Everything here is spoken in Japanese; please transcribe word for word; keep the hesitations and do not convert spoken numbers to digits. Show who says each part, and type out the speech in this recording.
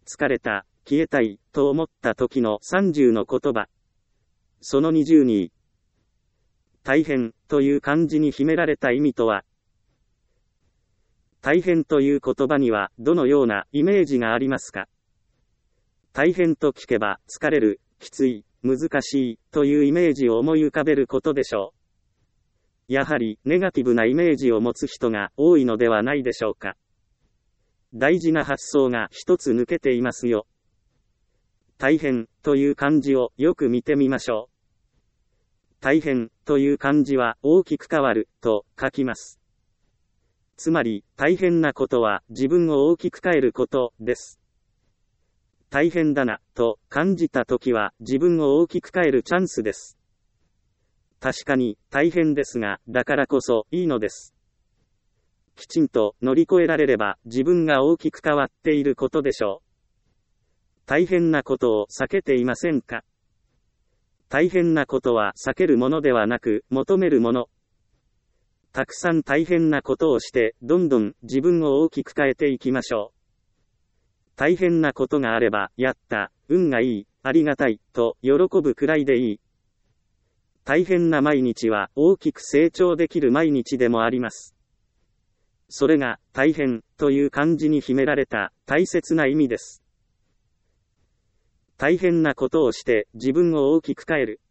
Speaker 1: 疲れた、消えたい、と思った時のさんじゅうの言葉。そのにじゅうに、大変、という漢字に秘められた意味とは。大変という言葉には、どのようなイメージがありますか？大変と聞けば、疲れる、きつい、難しい、というイメージを思い浮かべることでしょう。やはり、ネガティブなイメージを持つ人が多いのではないでしょうか。大事な発想が一つ抜けていますよ。大変、という漢字をよく見てみましょう。大変、という漢字は大きく変わる、と書きます。つまり、大変なことは自分を大きく変えることです。大変だな、と感じたときは自分を大きく変えるチャンスです。確かに、大変ですが、だからこそいいのです。きちんと乗り越えられれば自分が大きく変わっていることでしょう。大変なことを避けていませんか？大変なことは避けるものではなく、求めるもの。たくさん大変なことをして、どんどん自分を大きく変えていきましょう。大変なことがあれば、やった、運がいい、ありがたい、と喜ぶくらいでいい。大変な毎日は大きく成長できる毎日でもあります。それが、大変、という漢字に秘められた大切な意味です。大変なことをして自分を大きく変える。